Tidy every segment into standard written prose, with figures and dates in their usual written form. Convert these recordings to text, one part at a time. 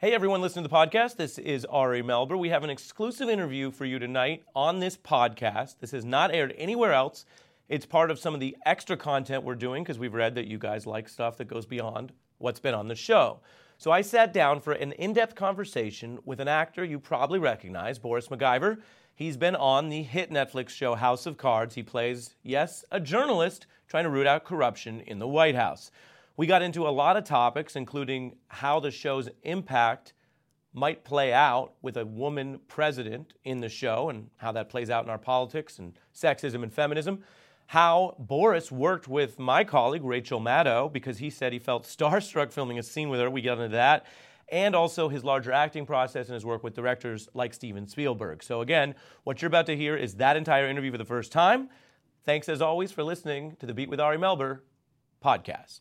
Hey everyone listening to the podcast, this is Ari Melber. We have an exclusive interview for you tonight on this podcast. This is not aired anywhere else. It's part of some of the extra content we're doing because we've read that you guys like stuff that goes beyond what's been on the show. So I sat down for an in-depth conversation with an actor you probably recognize, Boris MacGyver. He's been on the hit Netflix show House of Cards. He plays, yes, a journalist trying to root out corruption in the White House. We got into a lot of topics, including how the show's impact might play out with a woman president in the show and how that plays out in our politics and sexism and feminism. How Boris worked with my colleague, Rachel Maddow, because he said he felt starstruck filming a scene with her. We got into that. And also his larger acting process and his work with directors like Steven Spielberg. So again, what you're about to hear is that entire interview for the first time. Thanks, as always, for listening to the Beat with Ari Melber podcast.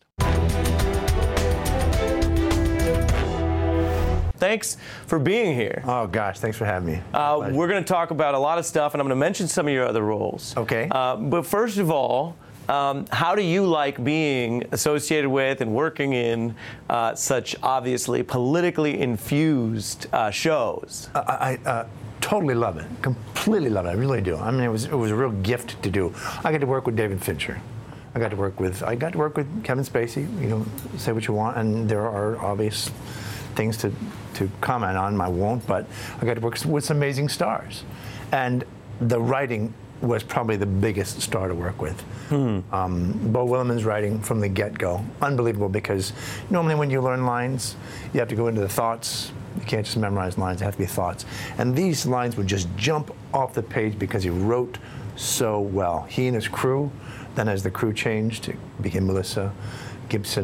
Thanks for being here. Oh, gosh, thanks for having me. We're going to talk about a lot of stuff, and I'm going to mention some of your other roles. Okay. But first of all, how do you like being associated with and working in such obviously politically infused shows? I totally love it. Completely love it. I really do. I mean, it was a real gift to do. I got to work with David Fincher. I got to work with Kevin Spacey. You know, say what you want, and there are obvious things to comment on. I won't, but I got to work with some amazing stars, and the writing was probably the biggest star to work with. Beau Williamson's writing from the get-go, unbelievable, because normally when you learn lines, you have to go into the thoughts. You can't just memorize lines, they have to be thoughts. And these lines would just jump off the page because he wrote so well. He and his crew, then as the crew changed, it became Melissa Gibson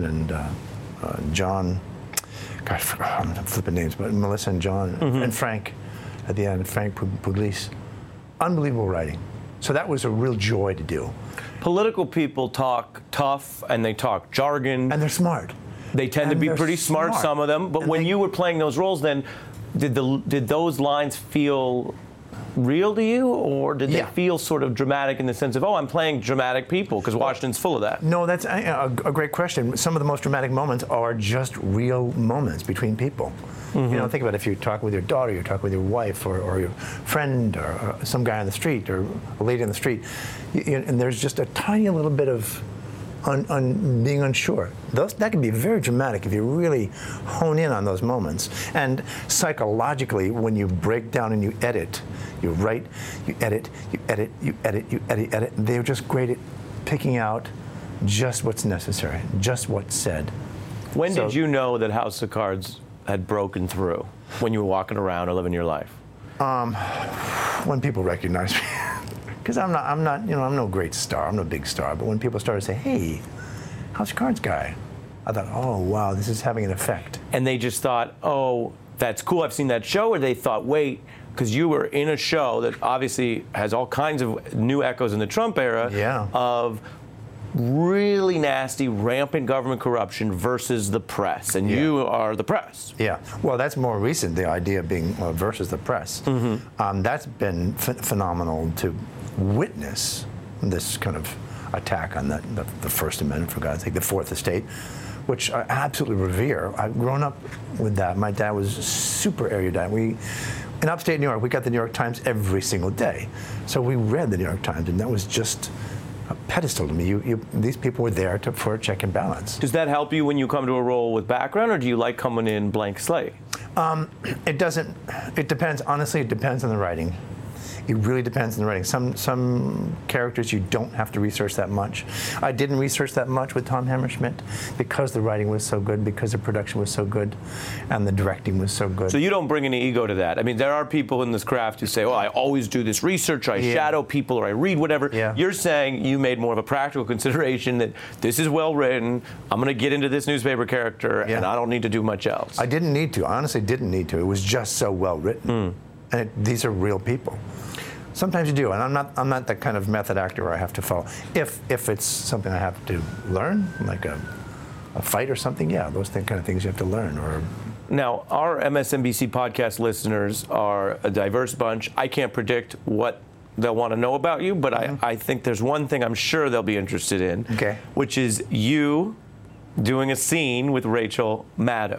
and John, gosh, I'm flipping names, but Melissa and John, and Frank at the end, Frank Pugliese. Unbelievable writing. So that was a real joy to do. Political people talk tough and they talk jargon. And they're smart. They tend to be pretty smart, some of them. But and when you were playing those roles, then did those lines feel real to you, or did they feel sort of dramatic in the sense of, oh, I'm playing dramatic people, because Washington's full of that? No, that's a great question. Some of the most dramatic moments are just real moments between people. You know, think about it. If you're talking with your daughter, you're talking with your wife, or your friend, or some guy on the street, or a lady on the street, and there's just a tiny little bit of being unsure. That can be very dramatic if you really hone in on those moments. And psychologically, when you break down and you edit, you write, you edit, you edit, you edit, you edit, edit. They're just great at picking out just what's necessary, just what's said. When did you know that House of Cards had broken through? When you were walking around or living your life? When people recognize me. Because I'm not, I'm no great star, I'm no big star, but when people started to say, hey, House of Cards guy, I thought, oh, wow, this is having an effect. And they just thought, oh, that's cool, I've seen that show, or they thought, wait, because you were in a show that obviously has all kinds of new echoes in the Trump era of really nasty, rampant government corruption versus the press, and you are the press. Yeah, well, that's more recent, the idea of being versus the press. That's been phenomenal to witness, this kind of attack on the First Amendment, for God's sake, the Fourth Estate, which I absolutely revere. I've grown up with that. My dad was super erudite. In upstate New York, we got the New York Times every single day. So we read the New York Times, and that was just a pedestal to me. These people were there for a check and balance. Does that help you when you come to a role with background, or do you like coming in blank slate? It doesn't. It depends. Honestly, it depends on the writing. It really depends on the writing. Some characters you don't have to research that much. I didn't research that much with Tom Hammerschmidt because the writing was so good, because the production was so good, and the directing was so good. So you don't bring any ego to that. I mean, there are people in this craft who say, oh, I always do this research, or I shadow people, or I read whatever. You're saying you made more of a practical consideration that this is well written, I'm going to get into this newspaper character, and I don't need to do much else. I didn't need to. I honestly didn't need to. It was just so well written. And these are real people. Sometimes you do, and I'm not the kind of method actor where I have to follow. If it's something I have to learn, like a fight or something, those kind of things you have to learn. Or now, our MSNBC podcast listeners are a diverse bunch. I can't predict what they'll want to know about you, but I think there's one thing I'm sure they'll be interested in, which is you doing a scene with Rachel Maddow.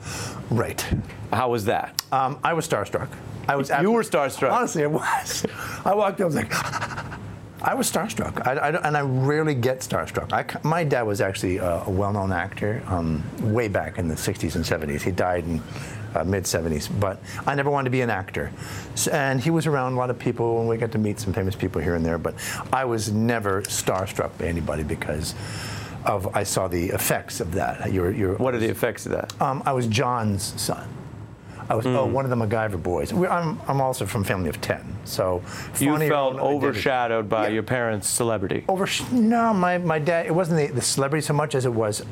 Right. How was that? I was starstruck. You were starstruck. Honestly, I was. I walked up, I was like, I was starstruck. And I rarely get starstruck. My dad was actually a well-known actor way back in the 60s and 70s. He died in mid-70s, but I never wanted to be an actor. And he was around a lot of people, and we got to meet some famous people here and there, but I was never starstruck by anybody because I saw the effects of that. What are the effects of that? I was John's son. I was one of the MacGyver boys. I'm also from a family of 10, so you felt overshadowed by your parents' celebrity. No, my dad. It wasn't the celebrity so much as it was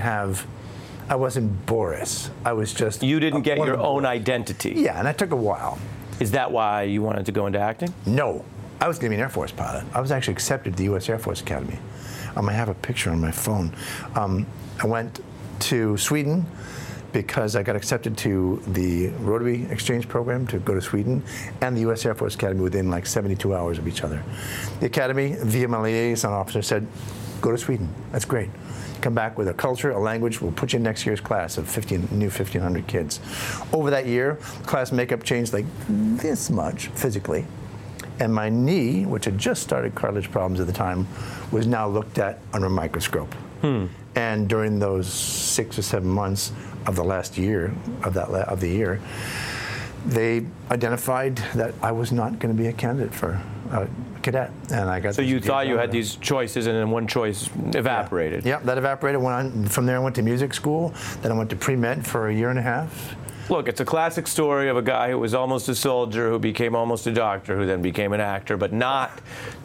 I wasn't Boris. I was just. You didn't get your own identity. Yeah, and that took a while. Is that why you wanted to go into acting? No, I was going to be an Air Force pilot. I was actually accepted to the U.S. Air Force Academy. I have a picture on my phone. I went to Sweden because I got accepted to the Rotary Exchange Program to go to Sweden and the U.S. Air Force Academy within like 72 hours of each other. The Academy, via my liaison officer, said, go to Sweden. That's great. Come back with a culture, a language. We'll put you in next year's class of 1,500 kids. Over that year, class makeup changed like this much physically. And my knee, which had just started cartilage problems at the time, was now looked at under a microscope. And during those 6 or 7 months of the last year of the year, they identified that I was not going to be a candidate for a cadet, and I got. So you thought you had these choices, and then one choice evaporated. Yeah, that evaporated. From there, I went to music school. Then I went to pre-med for a year and a half. Look, it's a classic story of a guy who was almost a soldier, who became almost a doctor, who then became an actor, but not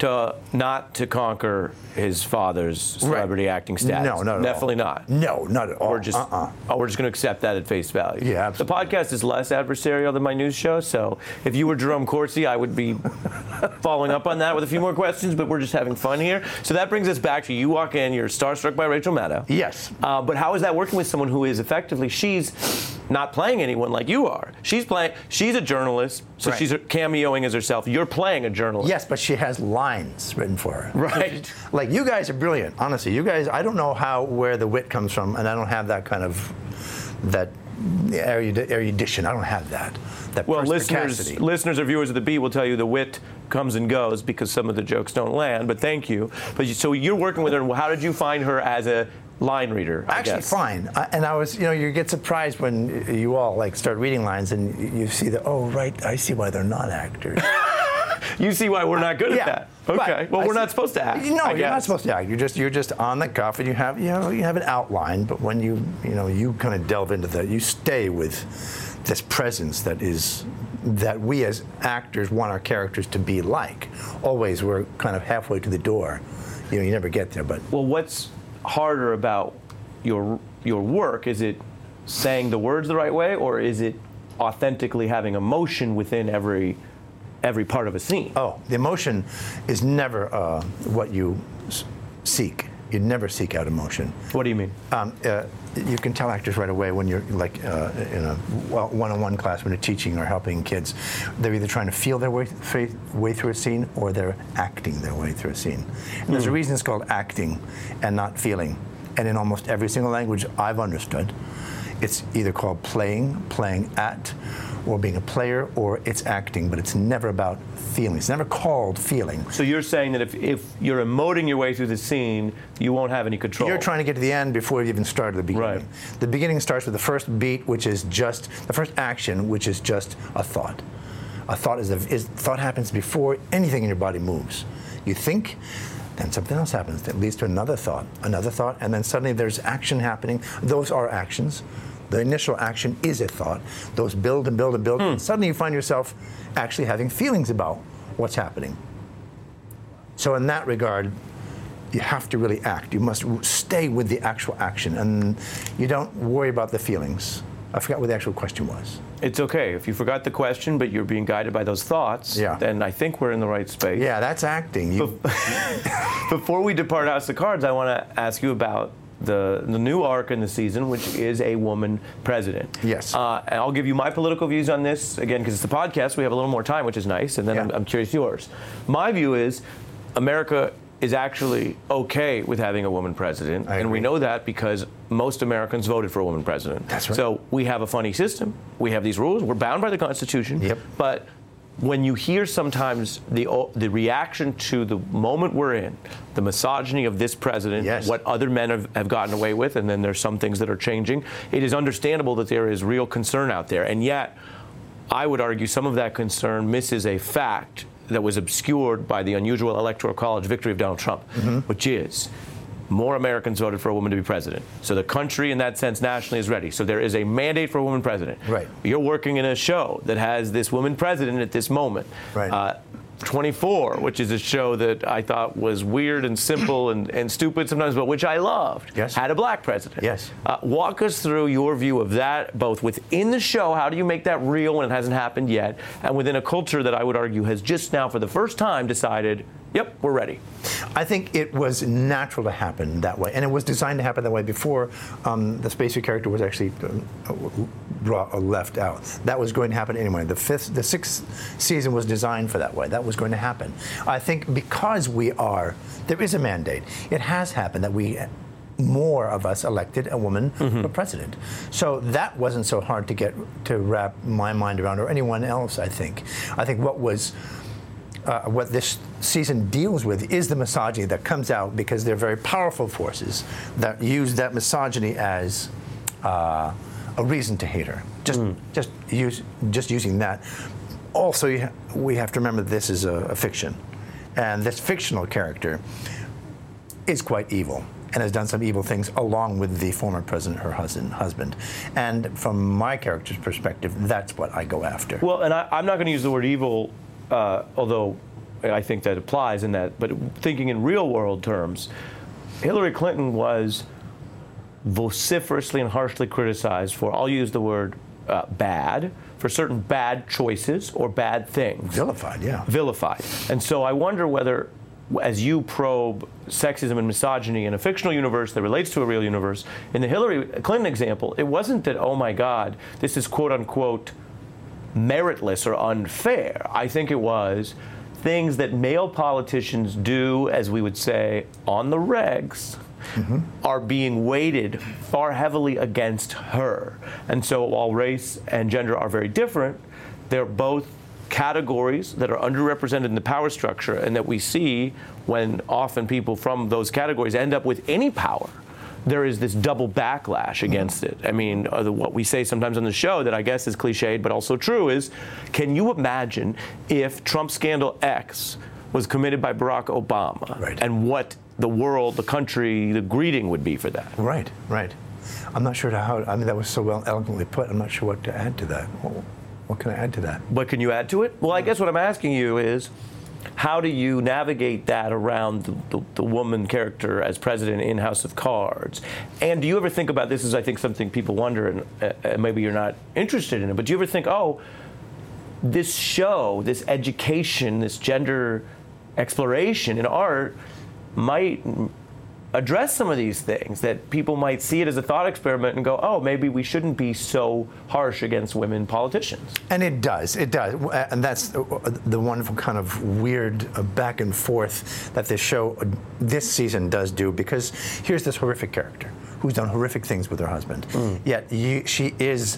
to conquer his father's celebrity acting status. No, not at Definitely all. not. No, not at all. We're just going to accept that at face value. Yeah, absolutely. The podcast is less adversarial than my news show, so if you were Jerome Corsi, I would be following up on that with a few more questions, but we're just having fun here. So that brings us back to you walk in, you're starstruck by Rachel Maddow. Yes. But how is that working with someone who is effectively, she's not playing anyone like you are. She's a journalist, so right. She's cameoing as herself. You're playing a journalist. Yes, but she has lines written for her. Right. Like, you guys are brilliant, honestly. You guys, I don't know where the wit comes from, and I don't have that kind of, that erudition. I don't have that. Well, listeners or viewers of The Beat will tell you the wit comes and goes because some of the jokes don't land, but thank you. So you're working with her. How did you find her as a line reader, I Actually, guess? fine. And I was, you get surprised when you all start reading lines and you see that, oh, right, I see why they're not actors. You see why we're not good at that. Okay. Well, we're not supposed to act. No, you're not supposed to act. You're just on the cuff, and you have an outline. But when you kind of delve into that, you stay with this presence that we as actors want our characters to be like. Always, we're kind of halfway to the door. You never get there. But well, what's harder about your work? Is it saying the words the right way, or is it authentically having emotion within every part of a scene? Oh, the emotion is never what you seek. You never seek out emotion. What do you mean? You can tell actors right away when you're in a one-on-one class when you're teaching or helping kids. They're either trying to feel their way through a scene, or they're acting their way through a scene. And there's a reason it's called acting and not feeling. And in almost every single language I've understood, it's either called playing at, or being a player, or it's acting, but it's never about feeling. It's never called feeling. So you're saying that if you're emoting your way through the scene, you won't have any control. You're trying to get to the end before you even started the beginning. Right. The beginning starts with the first beat, which is just the first action, which is just a thought. A thought thought happens before anything in your body moves. You think, then something else happens that leads to another thought, and then suddenly there's action happening. Those are actions. The initial action is a thought. Those build and build and build. And suddenly you find yourself actually having feelings about what's happening. So in that regard, you have to really act. You must stay with the actual action, and you don't worry about the feelings. I forgot what the actual question was. It's okay. If you forgot the question, but you're being guided by those thoughts, then I think we're in the right space. Yeah, that's acting. Before we depart House of Cards, I want to ask you about the new arc in the season, which is a woman president. Yes. And I'll give you my political views on this, again, because it's the podcast. We have a little more time, which is nice, and then I'm curious yours. My view is America is actually okay with having a woman president, and we know that because most Americans voted for a woman president. That's right. So we have a funny system. We have these rules. We're bound by the Constitution. Yep. But when you hear sometimes the reaction to the moment we're in, the misogyny of this president, yes. what other men have gotten away with, and then there's some things that are changing, it is understandable that there is real concern out there. And yet, I would argue some of that concern misses a fact that was obscured by the unusual Electoral College victory of Donald Trump, which is more Americans voted for a woman to be president. So the country, in that sense, nationally is ready. So there is a mandate for a woman president. Right. You're working in a show that has this woman president at this moment. Right. 24, which is a show that I thought was weird and simple and stupid sometimes, but which I loved, yes. had a black president. Yes. Walk us through your view of that, both within the show, how do you make that real when it hasn't happened yet, and within a culture that I would argue has just now for the first time decided, yep, we're ready. I think it was natural to happen that way, and it was designed to happen that way before the Spacey character was actually left out. That was going to happen anyway. The sixth season was designed for that way. That was going to happen. I think because there is a mandate. It has happened that more of us elected a woman for president. So that wasn't so hard to wrap my mind around, or anyone else, I think. I think what this season deals with is the misogyny that comes out because they're very powerful forces that use that misogyny as a reason to hate her. Just using that. Also, we have to remember this is a fiction, and this fictional character is quite evil and has done some evil things along with the former president, her husband. And from my character's perspective, that's what I go after. Well, and I'm not going to use the word evil, although I think that applies in that, but thinking in real world terms, Hillary Clinton was vociferously and harshly criticized for, I'll use the word bad, for certain bad choices or bad things. Vilified, yeah. Vilified. And so I wonder whether, as you probe sexism and misogyny in a fictional universe that relates to a real universe, in the Hillary Clinton example, it wasn't that, oh my God, this is quote unquote meritless or unfair. I think it was things that male politicians do, as we would say, on the regs, are being weighted far heavily against her. And so while race and gender are very different, they're both categories that are underrepresented in the power structure, and that we see when often people from those categories end up with any power, there is this double backlash against it. I mean, what we say sometimes on the show that I guess is cliched but also true is, can you imagine if Trump Scandal X was committed by Barack Obama, right, and what the world, the country, the greeting would be for that? Right, right. I'm not sure how, I mean, that was so well eloquently put. I'm not sure what to add to that. What can I add to that? What can you add to it? Well, I guess what I'm asking you is, how do you navigate that around the woman character as president in House of Cards? And do you ever think about this? Is, I think, something people wonder, and maybe you're not interested in it, but do you ever think, oh, this show, this education, this gender exploration in art might address some of these things, that people might see it as a thought experiment and go, oh, maybe we shouldn't be so harsh against women politicians. And it does. And that's the wonderful kind of weird back and forth that this season does do, because here's this horrific character who's done horrific things with her husband. Yet she is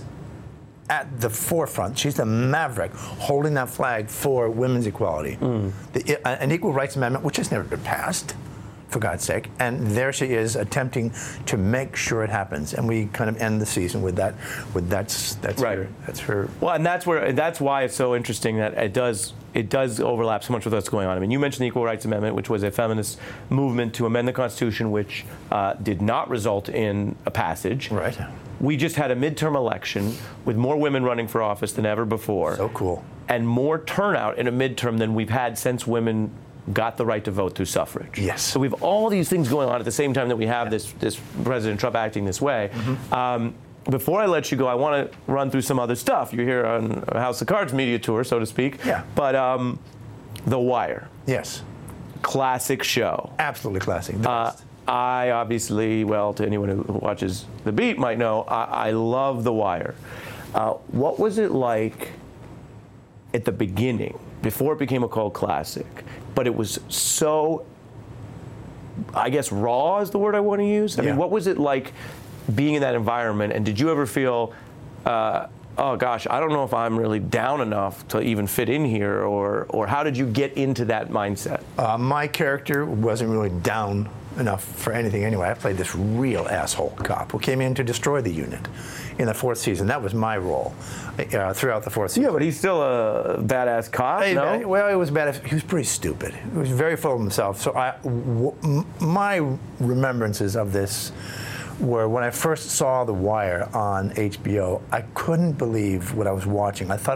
at the forefront. She's the maverick holding that flag for women's equality. An Equal Rights Amendment, which has never been passed, for God's sake, and there she is attempting to make sure it happens, and we kind of end the season with that. That's right. That's her. Well, and that's why it's so interesting that it does overlap so much with what's going on. I mean, you mentioned the Equal Rights Amendment, which was a feminist movement to amend the Constitution, which did not result in a passage. Right. We just had a midterm election with more women running for office than ever before. So cool. And more turnout in a midterm than we've had since women got the right to vote through suffrage. Yes. So we have all these things going on at the same time that we have this President Trump acting this way. Before I let you go, I want to run through some other stuff. You're here on House of Cards media tour, so to speak. Yeah. But The Wire. Yes. Classic show. Absolutely classic. I obviously, well, to anyone who watches The Beat might know, I love The Wire. What was it like at the beginning, before it became a cult classic, but it was so, I guess, raw is the word I want to use? I mean, what was it like being in that environment, and did you ever feel, oh gosh, I don't know if I'm really down enough to even fit in here, or how did you get into that mindset? My character wasn't really down enough for anything anyway. I played this real asshole cop who came in to destroy the unit in the 4th season. That was my role throughout the 4th season. Yeah, but he's still a badass cop, no? Well, he was bad. He was pretty stupid. He was very full of himself. So my remembrances of this were when I first saw The Wire on HBO, I couldn't believe what I was watching. I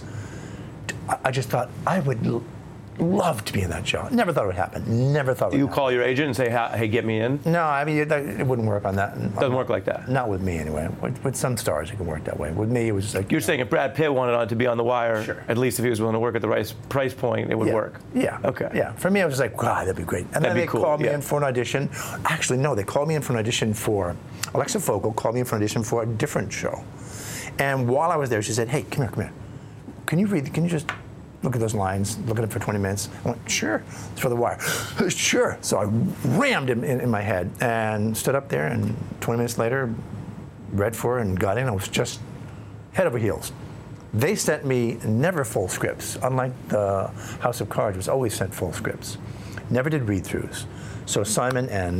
just thought I would love to be in that show. Never thought it would happen. Never thought it would happen. Call your agent and say, hey, get me in? No, I mean, it wouldn't work on that. Doesn't work like that? Not with me, anyway. With some stars, it can work that way. With me, it was just like... You're saying if Brad Pitt wanted to be on The Wire, sure, at least if he was willing to work at the right price point, it would work? Yeah. Okay. Yeah. For me, I was just like, God, that'd be great. And then they called me in for an audition. Actually, no, they called me in for an audition for... Alexa Fogel called me in for an audition for a different show. And while I was there, she said, hey, come here. Can you just... look at those lines, look at it for 20 minutes. I went, sure, it's for The Wire. Sure. So I rammed him in my head and stood up there, and 20 minutes later, read for it and got in. I was just head over heels. They sent me never full scripts, unlike the House of Cards, was always sent full scripts. Never did read-throughs. So Simon and,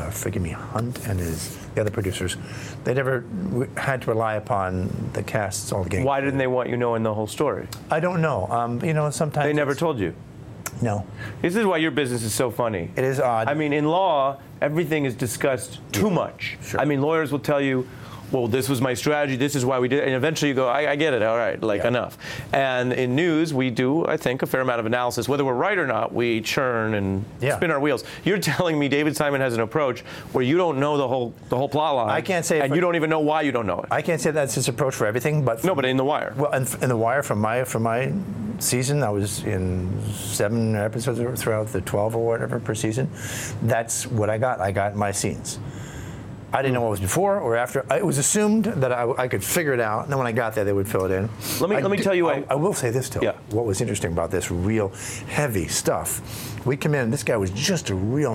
Hunt and the other producers, they never had to rely upon the casts all the game. Why didn't they want you knowing the whole story? I don't know. Sometimes they never told you. No. This is why your business is so funny. It is odd. I mean, in law, everything is discussed too much. Sure. I mean, lawyers will tell you, well, this was my strategy, this is why we did it, and eventually you go, I get it, all right, enough. And in news, we do, I think, a fair amount of analysis. Whether we're right or not, we churn and spin our wheels. You're telling me David Simon has an approach where you don't know the whole plot line. I can't say, and you don't even know why you don't know it. I can't say that's his approach for everything, but no, but in The Wire. Well, in The Wire, from my season, I was in 7 episodes throughout the 12 or whatever per season. That's what I got. I got my scenes. I didn't know what was before or after. It was assumed that I could figure it out, and then when I got there, they would fill it in. Let me tell you. I will say this, though. Yeah. What was interesting about this real heavy stuff, we come in, this guy was just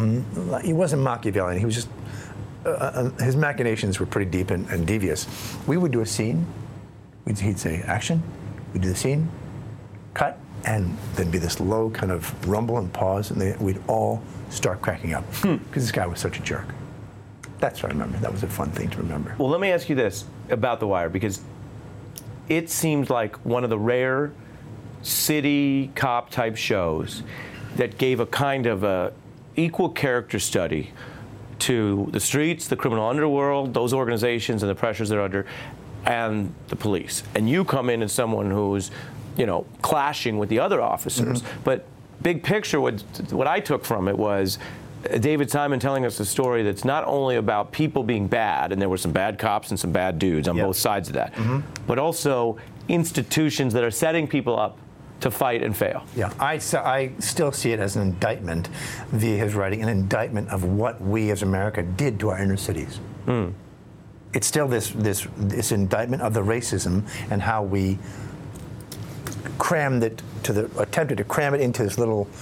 he wasn't Machiavellian. He was just, his machinations were pretty deep and devious. We would do a scene. He'd say, action. We'd do the scene, cut, and there'd be this low kind of rumble and pause, and we'd all start cracking up because this guy was such a jerk. That's what I remember. That was a fun thing to remember. Well, let me ask you this about The Wire, because it seems like one of the rare city cop type shows that gave a kind of a equal character study to the streets, the criminal underworld, those organizations and the pressures they're under, and the police. And you come in as someone who's, clashing with the other officers. Mm-hmm. But big picture, what I took from it was David Simon telling us a story that's not only about people being bad, and there were some bad cops and some bad dudes on both sides of that, but also institutions that are setting people up to fight and fail. Yeah, I still see it as an indictment via his writing, an indictment of what we as America did to our inner cities. It's still this indictment of the racism and how we crammed it attempted to cram it into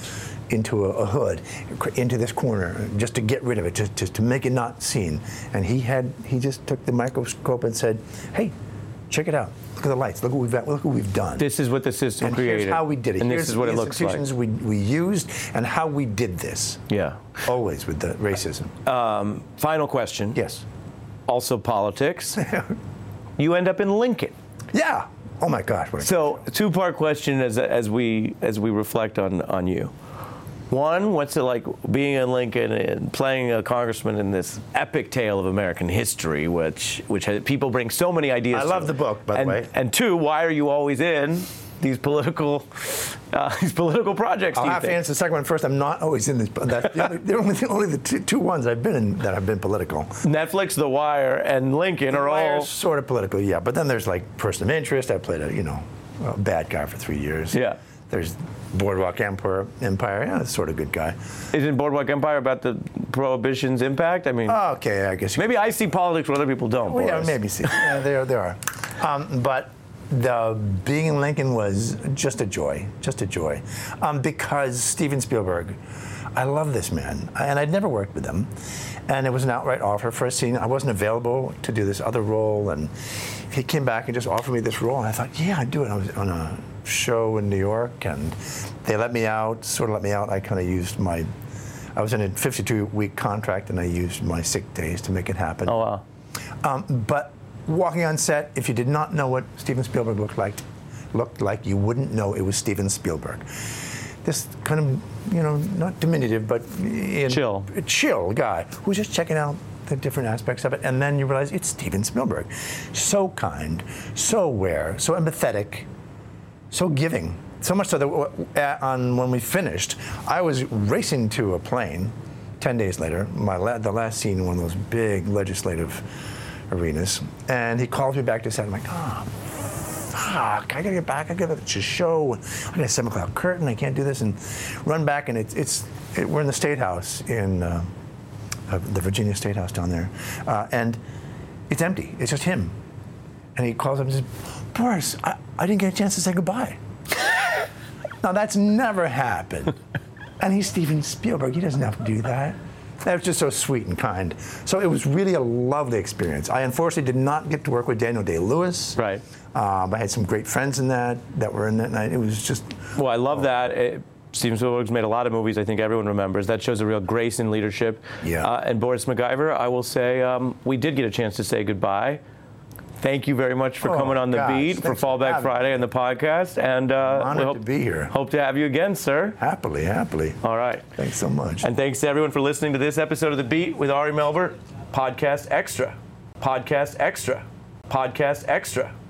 a hood, into this corner, just to get rid of it, just to make it not seen. And he just took the microscope and said, hey, check it out. Look at the lights. Look what we've done. This is what the system created. Here's how we did it. And this is what it looks like. Institutions we used and how we did this. Yeah. Always with the racism. Final question. Yes. Also politics. You end up in Lincoln. Yeah. Oh my gosh. So, two-part question as we reflect on you. One, what's it like being in Lincoln and playing a congressman in this epic tale of American history, which people bring so many ideas to? I love the book, by the way. And two, why are you always in these political projects? I'll have to answer the second one first. I'm not always in this. They're only the two ones I've been in that have been political. Netflix, The Wire, and Lincoln are all sort of political, yeah. But then there's like Person of Interest. I played a bad guy for 3 years. Yeah. There's Boardwalk Empire. Yeah, it's sort of good guy. Isn't Boardwalk Empire about the Prohibition's impact? I mean, okay, I guess. Maybe I see politics where other people don't. Well, yeah, maybe see. Yeah, there are. But the being in Lincoln was just a joy, because Steven Spielberg, I love this man, and I'd never worked with him, and it was an outright offer for a scene. I wasn't available to do this other role, and he came back and just offered me this role, and I thought, yeah, I'd do it. I was on a show in New York, and they let me out. I kind of used I was in a 52-week contract, and I used my sick days to make it happen. Oh, wow. But walking on set, if you did not know what Steven Spielberg looked like, you wouldn't know it was Steven Spielberg. This kind of, not diminutive, but chill guy who's just checking out the different aspects of it, and then you realize it's Steven Spielberg. So kind, so aware, so empathetic, so giving. So much so that when we finished, I was racing to a plane 10 days later, the last scene in one of those big legislative arenas, and he calls me back to set. I'm like, oh, fuck, I gotta get back. I gotta just show. I got a 7 o'clock curtain. I can't do this. And run back, and we're in the State House in the Virginia State House down there, and it's empty. It's just him. And he calls up and says, Boris, I didn't get a chance to say goodbye. Now, that's never happened. And he's Steven Spielberg. He doesn't have to do that. That was just so sweet and kind. So it was really a lovely experience. I unfortunately did not get to work with Daniel Day-Lewis. Right. I had some great friends that were in that night. It was just... Well, I love that. Steven Spielberg's made a lot of movies I think everyone remembers. That shows a real grace in leadership. Yeah. And Boris MacGyver, I will say, we did get a chance to say goodbye. Thank you very much for coming on The Beat for Fallback Friday and the podcast. And honored to be here. Hope to have you again, sir. Happily. All right. Thanks so much. And thanks to everyone for listening to this episode of The Beat with Ari Melber. Podcast Extra. Podcast Extra. Podcast Extra.